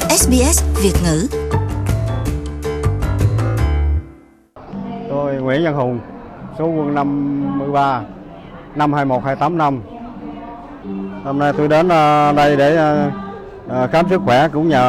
SBS Việt ngữ. Tôi Nguyễn Văn Hùng, số quân 53, năm 21-28 năm. Hôm nay tôi đến đây để khám sức khỏe cũng nhờ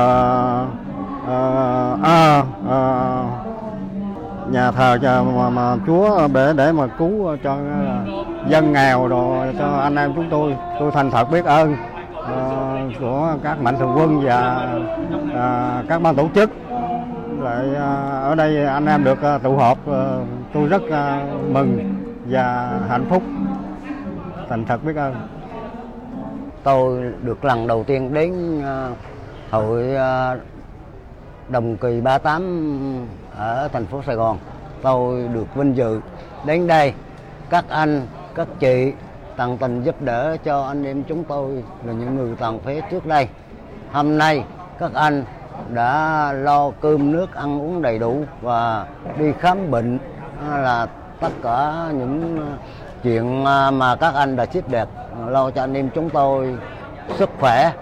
nhà thờ mà Chúa để mà cứu cho dân nghèo rồi cho anh em chúng tôi. Tôi thành thật biết ơn của các mạnh thường quân và các ban tổ chức. Lại ở đây anh em được tụ họp, tôi rất mừng và hạnh phúc, thành thật biết ơn. Tôi được lần đầu tiên đến hội đồng kỳ 38 ở thành phố Sài Gòn. Tôi được vinh dự đến đây, các anh, các chị tận tình giúp đỡ cho anh em chúng tôi là những người tàn phế trước đây. Hôm nay các anh đã lo cơm nước ăn uống đầy đủ và đi khám bệnh, là tất cả những chuyện mà các anh đã giúp đẹp lo cho anh em chúng tôi sức khỏe.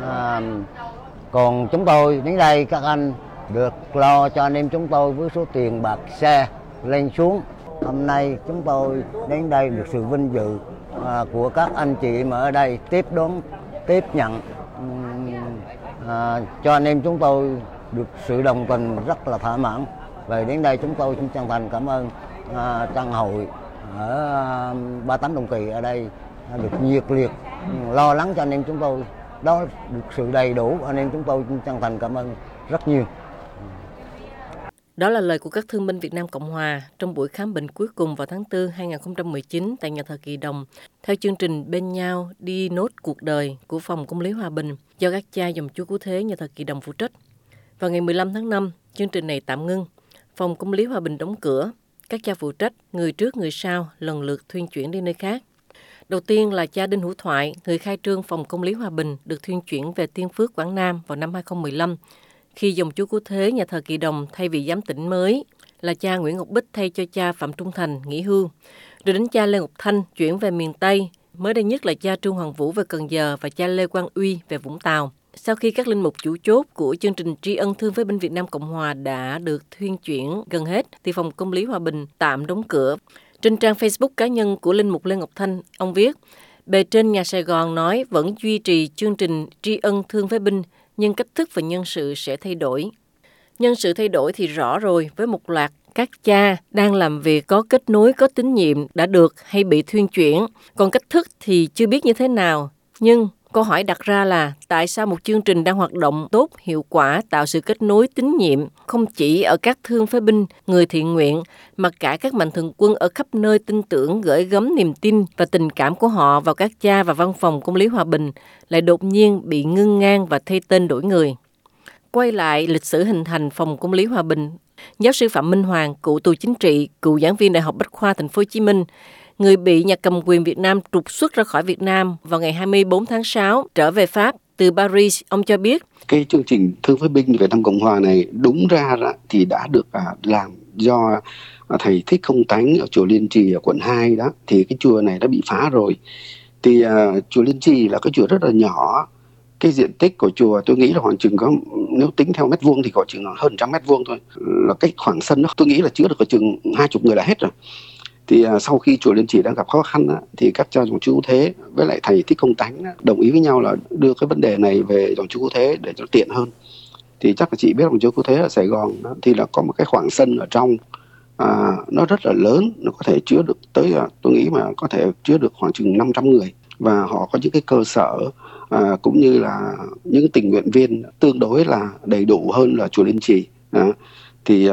Còn chúng tôi đến đây các anh được lo cho anh em chúng tôi với số tiền bạc xe lên xuống. Hôm nay chúng tôi đến đây được sự vinh dự của các anh chị mà ở đây tiếp đón, tiếp nhận cho anh em chúng tôi được sự đồng tình rất là thỏa mãn. Về đến đây chúng tôi xin chân thành cảm ơn Trang hội ở 38 Đồng Kỳ ở đây được nhiệt liệt lo lắng cho anh em chúng tôi, đó được sự đầy đủ. Anh em chúng tôi xin chân thành cảm ơn rất nhiều. Đó là lời của các thương binh Việt Nam Cộng Hòa trong buổi khám bệnh cuối cùng vào tháng 4 2019 tại nhà thờ Kỳ Đồng, theo chương trình Bên nhau đi nốt cuộc đời của Phòng Công lý Hòa bình do các cha dòng Chúa Cứu Thế nhà thờ Kỳ Đồng phụ trách. Vào ngày 15 tháng 5, chương trình này tạm ngưng. Phòng Công lý Hòa bình đóng cửa. Các cha phụ trách, người trước người sau, lần lượt thuyên chuyển đi nơi khác. Đầu tiên là cha Đinh Hữu Thoại, người khai trương Phòng Công lý Hòa bình, được thuyên chuyển về Tiên Phước, Quảng Nam vào năm 2015. Khi dòng Chúa Cứu Thế nhà thờ Kỳ Đồng thay vì giám tỉnh mới là cha Nguyễn Ngọc Bích thay cho cha Phạm Trung Thành nghỉ hưu. Rồi đến cha Lê Ngọc Thanh chuyển về miền Tây. Mới đây nhất là cha Trương Hoàng Vũ về Cần Giờ và cha Lê Quang Uy về Vũng Tàu. Sau khi các linh mục chủ chốt của chương trình tri ân thương phế binh Việt Nam Cộng Hòa đã được thuyên chuyển gần hết, thì Phòng Công lý Hòa bình tạm đóng cửa. Trên trang Facebook cá nhân của linh mục Lê Ngọc Thanh, ông viết: bề trên nhà Sài Gòn nói vẫn duy trì chương trình tri ân thương phế binh, nhưng cách thức và nhân sự sẽ thay đổi. Nhân sự thay đổi thì rõ rồi, với một loạt các cha đang làm việc có kết nối, có tín nhiệm đã được hay bị thuyên chuyển. Còn cách thức thì chưa biết như thế nào. Nhưng câu hỏi đặt ra là tại sao một chương trình đang hoạt động tốt, hiệu quả, tạo sự kết nối tín nhiệm không chỉ ở các thương phế binh, người thiện nguyện, mà cả các mạnh thường quân ở khắp nơi tin tưởng gửi gắm niềm tin và tình cảm của họ vào các cha và văn phòng Công lý Hòa bình lại đột nhiên bị ngưng ngang và thay tên đổi người. Quay lại lịch sử hình thành Phòng Công lý Hòa bình, giáo sư Phạm Minh Hoàng, cựu tù chính trị, cựu giảng viên Đại học Bách khoa Thành phố Hồ Chí Minh, người bị nhà cầm quyền Việt Nam trục xuất ra khỏi Việt Nam vào ngày 24 tháng 6 trở về Pháp từ Paris, ông cho biết cái chương trình thương phế binh Việt Nam Cộng Hòa này đúng ra thì đã được làm do thầy Thích Không Tánh ở chùa Liên Trì ở quận 2 đó. Thì cái chùa này đã bị phá rồi. Thì chùa Liên Trì là cái chùa rất là nhỏ. Cái diện tích của chùa tôi nghĩ là khoảng chừng có, nếu tính theo mét vuông thì có chừng hơn 100 mét vuông thôi. Là cái khoảng sân đó tôi nghĩ là chứa được có chừng 20 người là hết rồi. Thì sau khi chùa Liên Trì đang gặp khó khăn thì các cha dòng Chúa Cứu Thế với lại thầy Thích Không Tánh đồng ý với nhau là đưa cái vấn đề này về dòng Chúa Cứu Thế để cho tiện hơn. Thì chắc là chị biết dòng Chúa Cứu Thế ở Sài Gòn thì là có một cái khoảng sân ở trong, nó rất là lớn, nó có thể chứa được tới, tôi nghĩ mà có thể chứa được khoảng chừng 500 người. Và họ có những cái cơ sở cũng như là những tình nguyện viên tương đối là đầy đủ hơn là chùa Liên Trì. Thì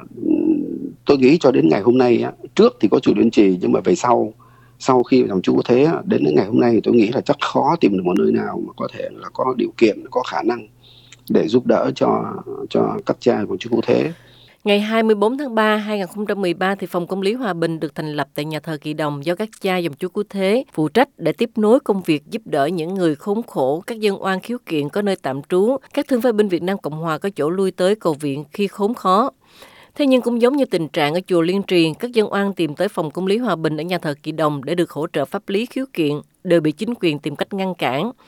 tôi nghĩ cho đến ngày hôm nay, trước thì có chùa Liên Trì, nhưng mà về sau khi dòng Chúa Cứu Thế đến ngày hôm nay, tôi nghĩ là chắc khó tìm được một nơi nào mà có thể là có điều kiện, có khả năng để giúp đỡ cho các cha của Chúa Cứu Thế. Ngày 24 tháng 3, 2013 thì Phòng Công lý Hòa bình được thành lập tại nhà thờ Kỳ Đồng do các cha dòng Chúa Cứu Thế phụ trách để tiếp nối công việc giúp đỡ những người khốn khổ, các dân oan khiếu kiện có nơi tạm trú, các thương phế binh Việt Nam Cộng Hòa có chỗ lui tới cầu viện khi khốn khó. Thế nhưng cũng giống như tình trạng ở chùa Liên Trì, các dân oan tìm tới Phòng Công lý Hòa bình ở nhà thờ Kỳ Đồng để được hỗ trợ pháp lý khiếu kiện đều bị chính quyền tìm cách ngăn cản.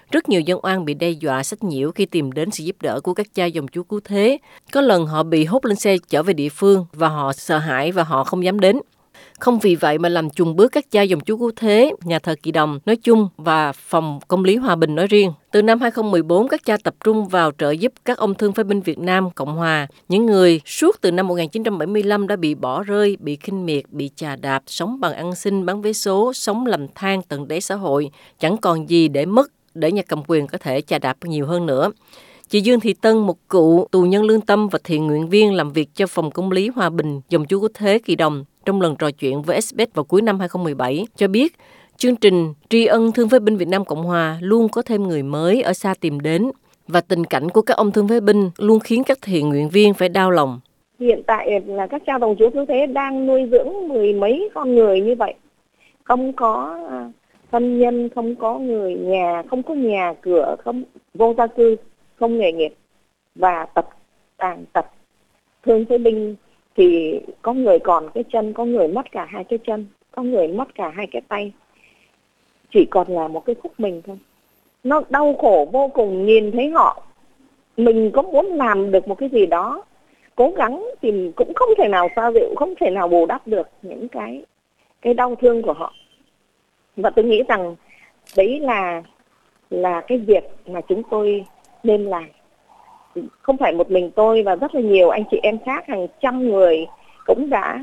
Rất nhiều dân oan bị đe dọa sách nhiễu khi tìm đến sự giúp đỡ của các cha dòng chúa cứu thế. Có lần họ bị hốt lên xe chở về địa phương và họ sợ hãi và họ không dám đến. Không vì vậy mà làm chùn bước các cha dòng chúa cứu thế, nhà thờ Kỳ Đồng nói chung và phòng công lý Hòa Bình nói riêng. Từ năm 2014, các cha tập trung vào trợ giúp các ông thương phế binh Việt Nam Cộng Hòa, những người suốt từ năm 1975 đã bị bỏ rơi, bị khinh miệt, bị chà đạp, sống bằng ăn xin, bán vé số, sống lầm than tận đáy xã hội, chẳng còn gì để mất, để nhà cầm quyền có thể chà đạp nhiều hơn nữa. Chị Dương Thị Tân, một cựu tù nhân lương tâm và thiện nguyện viên làm việc cho phòng công lý Hòa Bình, dòng chúa cứu thế Kỳ Đồng, trong lần trò chuyện với SBS vào cuối năm 2017, cho biết chương trình tri ân thương phế binh Việt Nam Cộng Hòa luôn có thêm người mới ở xa tìm đến và tình cảnh của các ông thương phế binh luôn khiến các thiện nguyện viên phải đau lòng. Hiện tại là các cha dòng chúa cứu thế đang nuôi dưỡng mười mấy con người như vậy, không có thân nhân, không có người nhà, không có nhà cửa, không vô gia cư, không nghề nghiệp và tàn tật. Thương phế binh thì có người còn cái chân, có người mất cả hai cái chân, có người mất cả hai cái tay, chỉ còn là một cái khúc mình thôi. Nó đau khổ vô cùng, nhìn thấy họ, mình có muốn làm được một cái gì đó, cố gắng thì cũng không thể nào xoa dịu, không thể nào bù đắp được những cái đau thương của họ. Và tôi nghĩ rằng đấy là cái việc mà chúng tôi nên làm. Không phải một mình tôi và rất là nhiều anh chị em khác, hàng trăm người cũng đã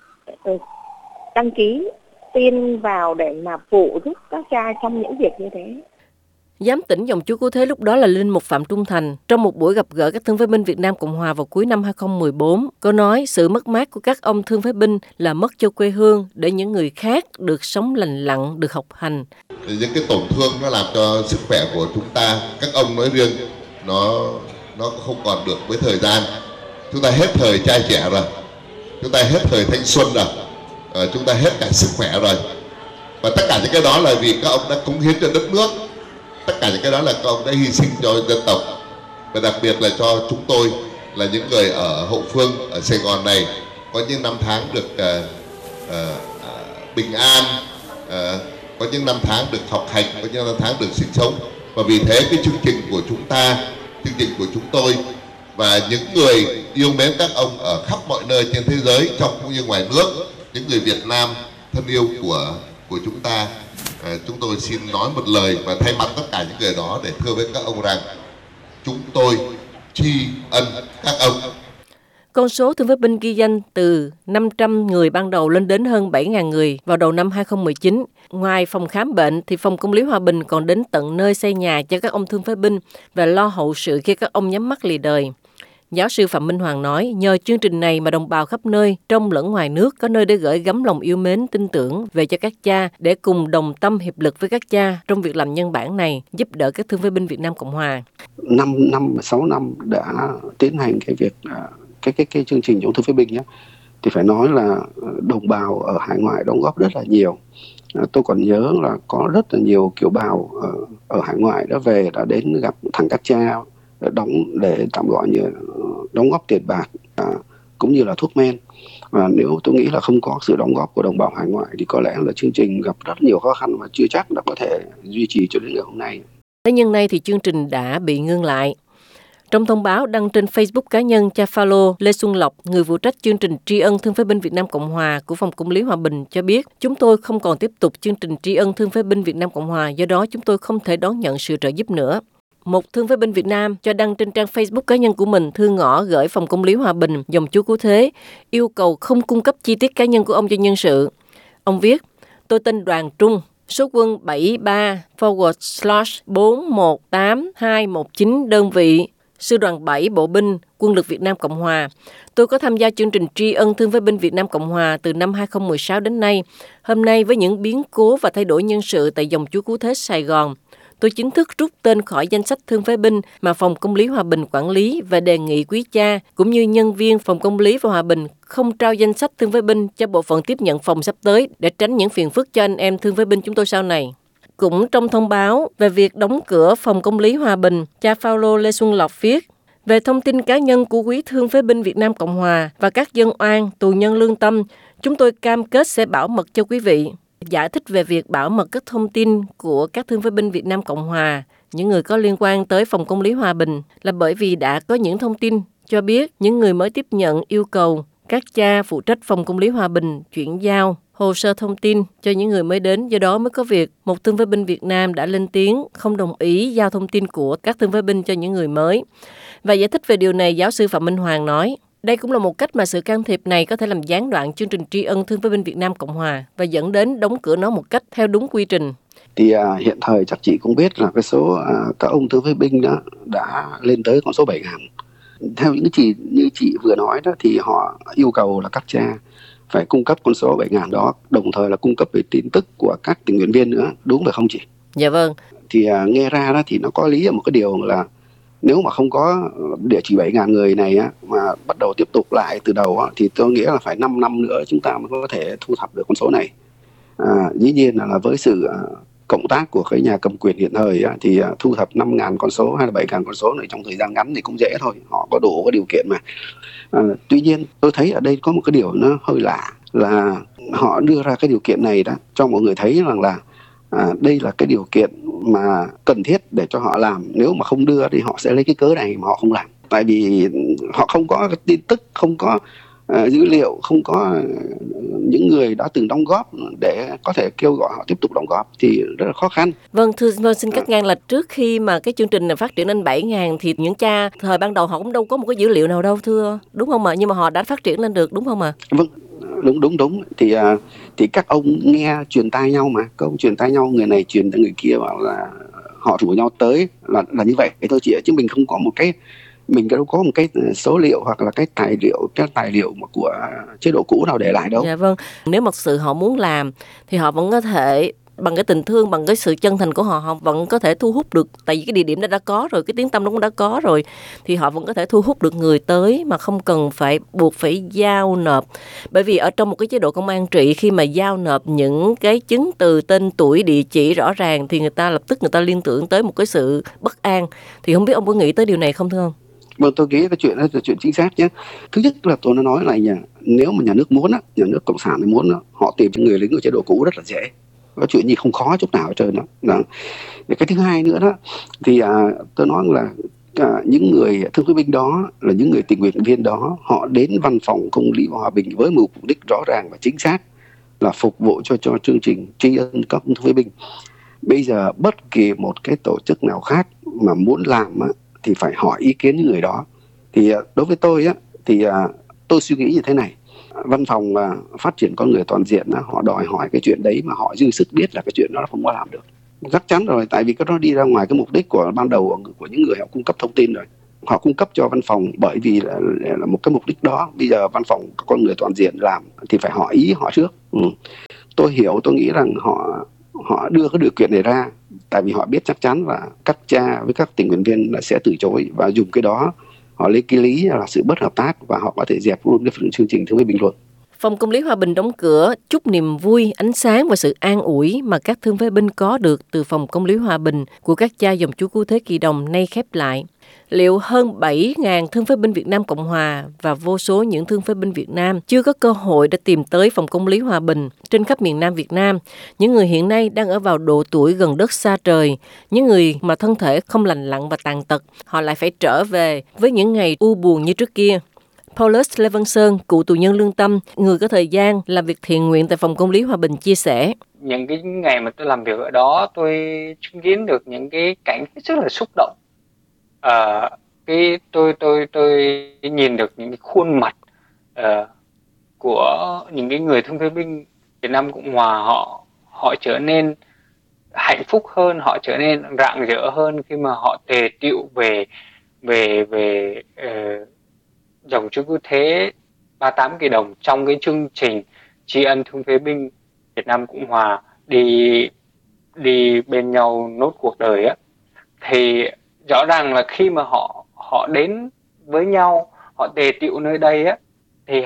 đăng ký tin vào để mà phụ giúp các cha trong những việc như thế. Giám tỉnh dòng chúa cứu thế lúc đó là Linh Mục Phạm Trung Thành, trong một buổi gặp gỡ các thương phế binh Việt Nam Cộng Hòa vào cuối năm 2014, có nói sự mất mát của các ông thương phế binh là mất cho quê hương để những người khác được sống lành lặn, được học hành. Những cái tổn thương nó làm cho sức khỏe của chúng ta, các ông nói riêng, nó không còn được với thời gian. Chúng ta hết thời trai trẻ rồi, chúng ta hết thời thanh xuân rồi, chúng ta hết cả sức khỏe rồi. Và tất cả những cái đó là vì các ông đã cống hiến cho đất nước. Tất cả những cái đó là các ông đã hy sinh cho dân tộc. Và đặc biệt là cho chúng tôi là những người ở hậu phương, ở Sài Gòn này, có những năm tháng được bình an, có những năm tháng được học hành, có những năm tháng được sinh sống. Và vì thế cái chương trình của chúng ta, chương trình của chúng tôi và những người yêu mến các ông ở khắp mọi nơi trên thế giới, trong cũng như ngoài nước, những người Việt Nam thân yêu của chúng ta, chúng tôi xin nói một lời và thay mặt tất cả những người đó để thưa với các ông rằng chúng tôi tri ân các ông. Con số thương phế binh ghi danh từ 500 người ban đầu lên đến hơn 7.000 người vào đầu năm 2019. Ngoài phòng khám bệnh thì phòng công lý Hòa Bình còn đến tận nơi xây nhà cho các ông thương phế binh và lo hậu sự khi các ông nhắm mắt lìa đời. Giáo sư Phạm Minh Hoàng nói, nhờ chương trình này mà đồng bào khắp nơi, trong lẫn ngoài nước, có nơi để gửi gắm lòng yêu mến, tin tưởng về cho các cha, để cùng đồng tâm hiệp lực với các cha trong việc làm nhân bản này, giúp đỡ các thương phế binh Việt Nam Cộng Hòa. 6 năm đã tiến hành cái việc cái chương trình chống thương phế binh nhé, thì phải nói là đồng bào ở hải ngoại đóng góp rất là nhiều. Tôi còn nhớ là có rất là nhiều kiều bào ở hải ngoại đã về, đã đến gặp thẳng các cha để tạm gọi như đóng góp tiền bạc cũng như là thuốc men. Và nếu tôi nghĩ là không có sự đóng góp của đồng bào hải ngoại thì có lẽ là chương trình gặp rất nhiều khó khăn và chưa chắc đã có thể duy trì cho đến ngày hôm nay. Thế nhưng nay thì chương trình đã bị ngưng lại. Trong thông báo đăng trên Facebook cá nhân, cha Phaolô Lê Xuân Lộc, người phụ trách chương trình tri ân thương phế binh Việt Nam Cộng Hòa của phòng công lý Hòa Bình cho biết, chúng tôi không còn tiếp tục chương trình tri ân thương phế binh Việt Nam Cộng Hòa, do đó chúng tôi không thể đón nhận sự trợ giúp nữa. Một thương phế binh Việt Nam cho đăng trên trang Facebook cá nhân của mình thư ngõ gửi phòng công lý Hòa Bình, dòng chúa cứu thế, yêu cầu không cung cấp chi tiết cá nhân của ông cho nhân sự. Ông viết, tôi tên Đoàn Trung, số quân 73/418-219 đơn vị, Sư đoàn 7 Bộ binh, Quân lực Việt Nam Cộng Hòa. Tôi có tham gia chương trình tri ân thương phế binh Việt Nam Cộng Hòa từ năm 2016 đến nay. Hôm nay với những biến cố và thay đổi nhân sự tại dòng chúa cứu thế Sài Gòn, tôi chính thức rút tên khỏi danh sách thương phế binh mà phòng công lý Hòa Bình quản lý và đề nghị quý cha cũng như nhân viên phòng công lý và Hòa Bình không trao danh sách thương phế binh cho bộ phận tiếp nhận phòng sắp tới để tránh những phiền phức cho anh em thương phế binh chúng tôi sau này. Cũng trong thông báo về việc đóng cửa phòng công lý Hòa Bình, cha Phaolô Lê Xuân Lộc viết, về thông tin cá nhân của quý thương phế binh Việt Nam Cộng Hòa và các dân oan, tù nhân lương tâm, chúng tôi cam kết sẽ bảo mật cho quý vị. Giải thích về việc bảo mật các thông tin của các thương phế binh Việt Nam Cộng Hòa, những người có liên quan tới Phòng Công lý Hòa Bình là bởi vì đã có những thông tin cho biết những người mới tiếp nhận yêu cầu các cha phụ trách Phòng Công lý Hòa Bình chuyển giao hồ sơ thông tin cho những người mới đến, do đó mới có việc một thương phế binh Việt Nam đã lên tiếng không đồng ý giao thông tin của các thương phế binh cho những người mới. Và giải thích về điều này, giáo sư Phạm Minh Hoàng nói, đây cũng là một cách mà sự can thiệp này có thể làm gián đoạn chương trình tri ân thương phế binh Việt Nam Cộng Hòa và dẫn đến đóng cửa nó một cách theo đúng quy trình. Thì hiện thời chắc chị cũng biết là cái số các ông thương phế binh đó đã lên tới con số 7.000. Theo những như chị vừa nói đó thì họ yêu cầu là các cha phải cung cấp con số 7.000 đó, đồng thời là cung cấp về tin tức của các tình nguyện viên nữa, đúng phải không chị? Dạ vâng. Thì nghe ra đó thì nó có lý ở một cái điều là nếu mà không có địa chỉ 7.000 người này á, mà bắt đầu tiếp tục lại từ đầu á, thì tôi nghĩ là phải 5 năm nữa chúng ta mới có thể thu thập được con số này. Dĩ nhiên là với sự cộng tác của cái nhà cầm quyền hiện thời á, thì thu thập 5.000 con số hay là 7.000 con số này trong thời gian ngắn thì cũng dễ thôi, họ có đủ cái điều kiện mà. Tuy nhiên tôi thấy ở đây có một cái điều nó hơi lạ là họ đưa ra cái điều kiện này đó cho mọi người thấy rằng là đây là cái điều kiện mà cần thiết để cho họ làm. Nếu mà không đưa thì họ sẽ lấy cái cớ này mà họ không làm, tại vì họ không có cái tin tức, không có dữ liệu, không có những người đã từng đóng góp để có thể kêu gọi họ tiếp tục đóng góp thì rất là khó khăn. Vâng, xin cắt ngang là trước khi mà cái chương trình này phát triển lên 7.000 thì những cha thời ban đầu họ cũng đâu có một cái dữ liệu nào đâu thưa, đúng không ạ? Nhưng mà họ đã phát triển lên được, đúng không ạ? Vâng, đúng. Thì các ông nghe truyền tai nhau mà, các ông truyền tai nhau, người này truyền tới người kia, bảo là họ rủ nhau tới là như vậy. Thế thôi chị ạ, chứ mình không có một cái, mình đâu có một cái số liệu hoặc là cái tài liệu mà của chế độ cũ nào để lại đâu. Dạ vâng, nếu mà sự họ muốn làm thì họ vẫn có thể bằng cái tình thương, bằng cái sự chân thành của họ vẫn có thể thu hút được, tại vì cái địa điểm đó đã có rồi, cái tiếng tăm nó cũng đã có rồi, thì họ vẫn có thể thu hút được người tới mà không cần buộc phải giao nộp. Bởi vì ở trong một cái chế độ công an trị, khi mà giao nộp những cái chứng từ tên tuổi địa chỉ rõ ràng thì người ta lập tức liên tưởng tới một cái sự bất an. Thì không biết ông có nghĩ tới điều này không thưa ông? Vâng, tôi nghĩ cái chuyện đó là chuyện chính xác nhé. Thứ nhất là tôi nói là nếu mà nhà nước muốn á, nhà nước cộng sản muốn á, họ tìm cho người lính của chế độ cũ rất là dễ. Có chuyện gì không khó chút nào hết trơn đó. Cái thứ hai nữa đó thì tôi nói là những người thương phế binh đó là những người tình nguyện viên đó, họ đến văn phòng Công lý Hòa Bình với một mục đích rõ ràng và chính xác là phục vụ cho chương trình tri ân các thương phế binh. Bây giờ bất kỳ một cái tổ chức nào khác mà muốn làm á, thì phải hỏi ý kiến những người đó. Thì đối với tôi á, thì tôi suy nghĩ như thế này. Văn phòng phát triển con người toàn diện á, họ đòi hỏi cái chuyện đấy mà họ dư sức biết là cái chuyện đó không có làm được. Chắc chắn rồi, tại vì cái đó đi ra ngoài cái mục đích của ban đầu của những người họ cung cấp thông tin rồi. Họ cung cấp cho văn phòng bởi vì là một cái mục đích đó. Bây giờ văn phòng con người toàn diện làm thì phải hỏi ý họ trước. Tôi hiểu, tôi nghĩ rằng họ đưa cái điều kiện này ra tại vì họ biết chắc chắn là các cha với các tình nguyện viên là sẽ từ chối, và dùng cái đó họ lấy cái lý là sự bất hợp tác và họ có thể dẹp luôn cái chương trình thương phế binh luôn. Phòng Công lý Hòa Bình đóng cửa, chúc niềm vui, ánh sáng và sự an ủi mà các thương phế binh có được từ Phòng Công lý Hòa Bình của các cha dòng chúa cứu thế Kỳ Đồng nay khép lại. Liệu hơn 7.000 thương phế binh Việt Nam Cộng Hòa và vô số những thương phế binh Việt Nam chưa có cơ hội để tìm tới Phòng Công lý Hòa Bình trên khắp miền Nam Việt Nam, những người hiện nay đang ở vào độ tuổi gần đất xa trời, những người mà thân thể không lành lặn và tàn tật, họ lại phải trở về với những ngày u buồn như trước kia. Paulus Lê Văn Sơn, cựu tù nhân lương tâm, người có thời gian làm việc thiện nguyện tại Phòng Công lý Hòa Bình chia sẻ. Những cái ngày mà tôi làm việc ở đó, tôi chứng kiến được những cái cảnh rất là xúc động. Tôi nhìn được những cái khuôn mặt của những cái người thương phế binh Việt Nam Cộng Hòa, họ trở nên hạnh phúc hơn, họ trở nên rạng rỡ hơn khi mà họ tề tựu về dòng chúa cứu thế 38 Kỳ Đồng trong cái chương trình tri ân thương phế binh Việt Nam Cộng Hòa đi bên nhau nốt cuộc đời á. Thì rõ ràng là khi mà họ đến với nhau, họ tề tựu nơi đây á, thì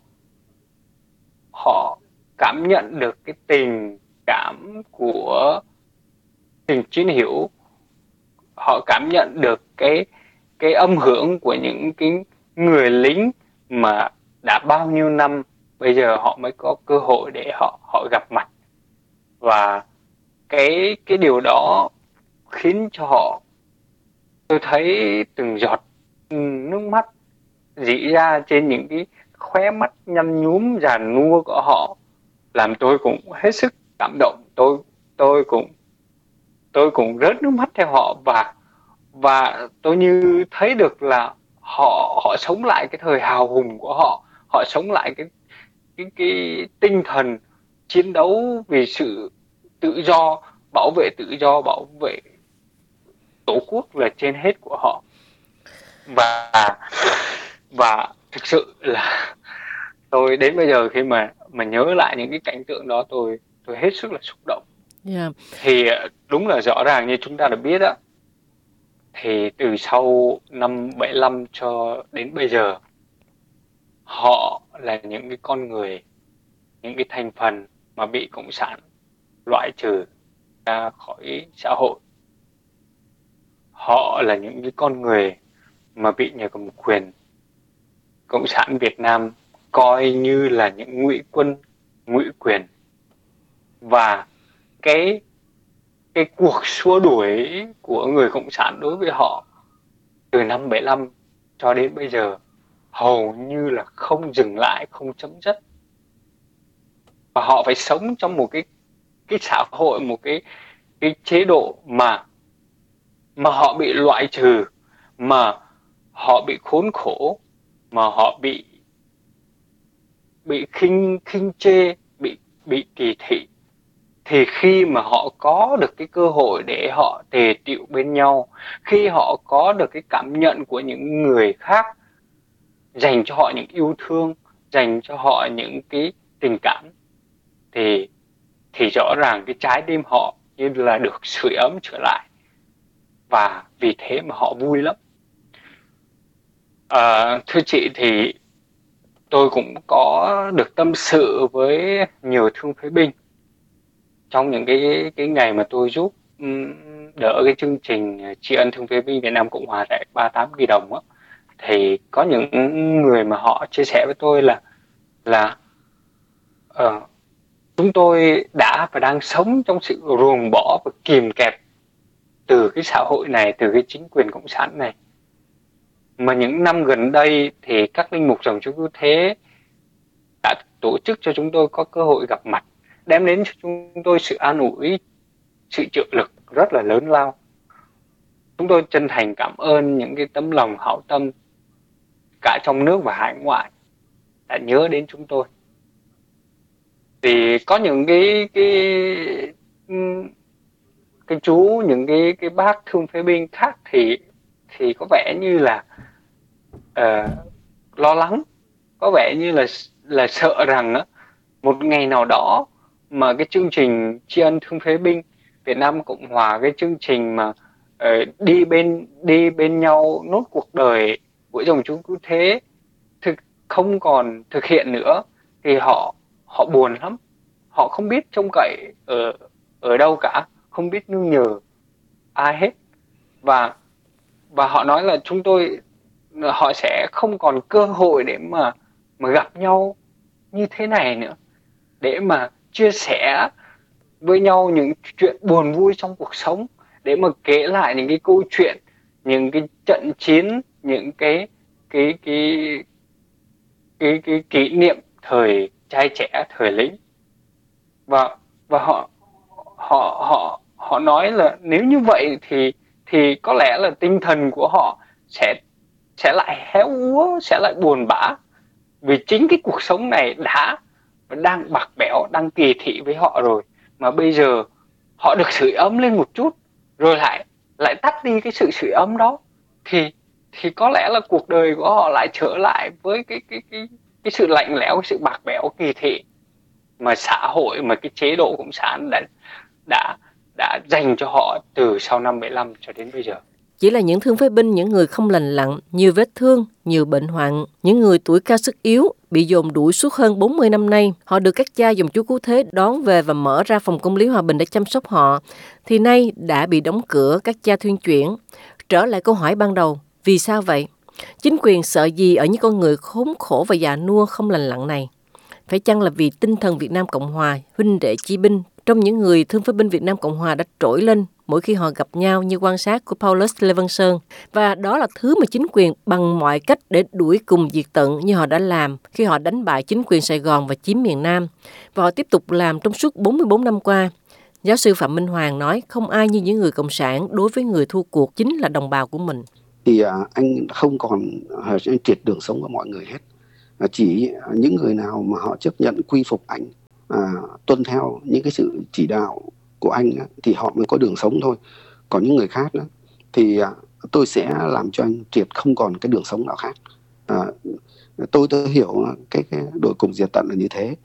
họ cảm nhận được cái tình cảm của tình chiến hữu, họ cảm nhận được cái âm hưởng của những cái người lính mà đã bao nhiêu năm bây giờ họ mới có cơ hội để họ gặp mặt. Và cái điều đó khiến cho họ, tôi thấy từng giọt nước mắt rỉ ra trên những cái khóe mắt nhăn nhúm già nua của họ, làm tôi cũng hết sức cảm động. Tôi cũng rớt nước mắt theo họ, và tôi như thấy được là họ sống lại cái thời hào hùng của họ. Họ sống lại cái tinh thần chiến đấu vì sự tự do, bảo vệ tổ quốc là trên hết của họ. Và thực sự là tôi đến bây giờ khi mà nhớ lại những cái cảnh tượng đó, tôi hết sức là xúc động. Yeah. Thì đúng là rõ ràng như chúng ta đã biết á, thì từ sau năm 75 cho đến bây giờ, họ là những cái con người, những cái thành phần mà bị Cộng sản loại trừ ra khỏi xã hội. Họ là những cái con người mà bị nhà cầm quyền Cộng sản Việt Nam coi như là những ngụy quân, ngụy quyền. Và cái cuộc xua đuổi của người Cộng sản đối với họ từ năm 75 cho đến bây giờ hầu như là không dừng lại, không chấm dứt. Và họ phải sống trong một cái xã hội, một cái chế độ mà họ bị loại trừ, mà họ bị khốn khổ, mà họ bị khinh chê, bị kỳ thị. Thì khi mà họ có được cái cơ hội để họ tề tựu bên nhau, khi họ có được cái cảm nhận của những người khác dành cho họ những yêu thương, dành cho họ những cái tình cảm, thì rõ ràng cái trái tim họ như là được sưởi ấm trở lại. Và vì thế mà họ vui lắm. Thưa chị, thì tôi cũng có được tâm sự với nhiều thương phế binh trong những cái ngày mà tôi giúp đỡ cái chương trình tri ân thương phế binh Việt Nam Cộng Hòa tại 38 Kỳ Đồng á. Thì có những người mà họ chia sẻ với tôi là chúng tôi đã và đang sống trong sự ruồng bỏ và kìm kẹp từ cái xã hội này, từ cái chính quyền cộng sản này. Mà những năm gần đây thì các linh mục dòng Chúa Cứu Thế đã tổ chức cho chúng tôi có cơ hội gặp mặt, đem đến cho chúng tôi sự an ủi, sự trợ lực rất là lớn lao. Chúng tôi chân thành cảm ơn những cái tấm lòng hảo tâm cả trong nước và hải ngoại đã nhớ đến chúng tôi. Thì có những cái chú, những cái bác thương phế binh khác thì có vẻ như là lo lắng, có vẻ như là sợ rằng một ngày nào đó mà cái chương trình tri ân thương phế binh Việt Nam Cộng Hòa, cái chương trình mà đi bên nhau nốt cuộc đời của dòng Chúa Cứu Thế không còn thực hiện nữa, thì họ buồn lắm. Họ không biết trông cậy ở đâu cả, không biết nương nhờ ai hết. Và họ nói là họ sẽ không còn cơ hội để mà gặp nhau như thế này nữa, để mà chia sẻ với nhau những chuyện buồn vui trong cuộc sống, để mà kể lại những cái câu chuyện, những cái trận chiến, những cái kỷ niệm thời trai trẻ, thời lính. Và họ nói là nếu như vậy thì có lẽ là tinh thần của họ sẽ lại héo úa, sẽ lại buồn bã, vì chính cái cuộc sống này đang bạc bẽo, đang kỳ thị với họ rồi, mà bây giờ họ được sưởi ấm lên một chút rồi lại tắt đi cái sự sưởi ấm đó, thì có lẽ là cuộc đời của họ lại trở lại với cái sự lạnh lẽo, cái sự bạc bẽo, kỳ thị mà xã hội, mà cái chế độ cộng sản đã dành cho họ từ sau năm 75 cho đến bây giờ. Chỉ là những thương phế binh, những người không lành lặn, nhiều vết thương, nhiều bệnh hoạn, những người tuổi cao sức yếu, bị dồn đuổi suốt hơn 40 năm nay. Họ được các cha dòng Chúa Cứu Thế đón về và mở ra phòng công lý hòa bình để chăm sóc họ. Thì nay đã bị đóng cửa, các cha thuyên chuyển. Trở lại câu hỏi ban đầu, vì sao vậy? Chính quyền sợ gì ở những con người khốn khổ và già nua không lành lặn này? Phải chăng là vì tinh thần Việt Nam Cộng Hòa, huynh đệ chi binh trong những người thương phế binh Việt Nam Cộng Hòa đã trỗi lên mỗi khi họ gặp nhau như quan sát của Paulus Lê Văn Sơn. Và đó là thứ mà chính quyền bằng mọi cách để đuổi cùng diệt tận như họ đã làm khi họ đánh bại chính quyền Sài Gòn và chiếm miền Nam. Và họ tiếp tục làm trong suốt 44 năm qua. Giáo sư Phạm Minh Hoàng nói không ai như những người cộng sản đối với người thua cuộc chính là đồng bào của mình. Thì anh không còn anh triệt đường sống của mọi người hết. Chỉ những người nào mà họ chấp nhận quy phục anh, tuân theo những cái sự chỉ đạo của anh thì họ mới có đường sống thôi. Còn những người khác thì tôi sẽ làm cho anh triệt không còn cái đường sống nào khác. Tôi hiểu cái đội cùng diệt tận là như thế.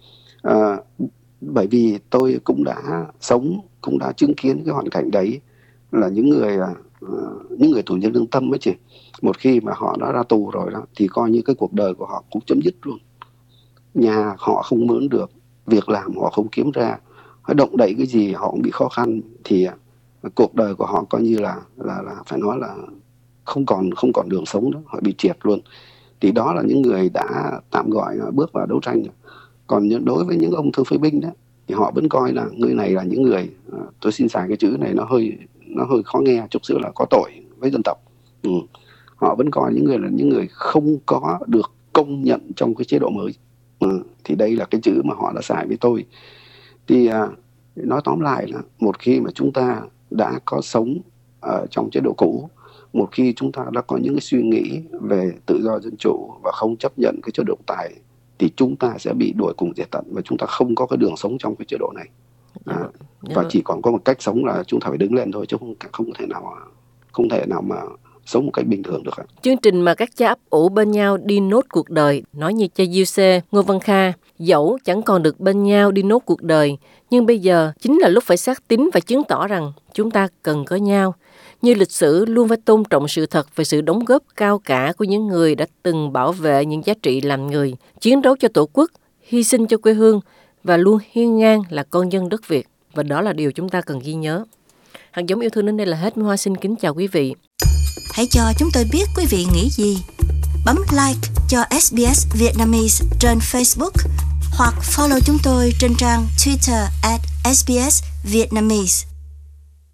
Bởi vì tôi cũng đã sống, cũng đã chứng kiến cái hoàn cảnh đấy, là những người tù nhân lương tâm ấy chị, một khi mà họ đã ra tù rồi đó thì coi như cái cuộc đời của họ cũng chấm dứt luôn. Nhà họ không mướn được, việc làm họ không kiếm ra, họ động đậy cái gì họ cũng bị khó khăn, thì cuộc đời của họ coi như là phải nói là không còn đường sống nữa, họ bị triệt luôn. Thì đó là những người đã tạm gọi bước vào đấu tranh. Còn đối với những ông thương phế binh đó thì họ vẫn coi là người này là những người, tôi xin xài cái chữ này nó hơi khó nghe chút xíu, là có tội với dân tộc. Họ vẫn coi những người là những người không có được công nhận trong cái chế độ mới. Thì đây là cái chữ mà họ đã xài với tôi. Thì nói tóm lại là một khi mà chúng ta đã có sống ở trong chế độ cũ, một khi chúng ta đã có những cái suy nghĩ về tự do dân chủ và không chấp nhận cái chế độ tài, thì chúng ta sẽ bị đuổi cùng diệt tận và chúng ta không có cái đường sống trong cái chế độ này. Và chỉ còn có một cách sống là chúng ta phải đứng lên thôi, chứ không thể nào mà sống một cách bình thường được. Chương trình mà các cha ấp ủ bên nhau đi nốt cuộc đời, nói như cha Diêu Xê, Ngô Văn Kha, dẫu chẳng còn được bên nhau đi nốt cuộc đời, nhưng bây giờ chính là lúc phải xác tín và chứng tỏ rằng chúng ta cần có nhau. Như lịch sử luôn phải tôn trọng sự thật về sự đóng góp cao cả của những người đã từng bảo vệ những giá trị làm người, chiến đấu cho Tổ quốc, hy sinh cho quê hương và luôn hiên ngang là con dân đất Việt. Và đó là điều chúng ta cần ghi nhớ. Hạt giống yêu thương đến đây là hết. Mai Hoa xin kính chào quý vị. Hãy cho chúng tôi biết quý vị nghĩ gì. Bấm like cho SBS Vietnamese trên Facebook hoặc follow chúng tôi trên trang Twitter @SBS Vietnamese.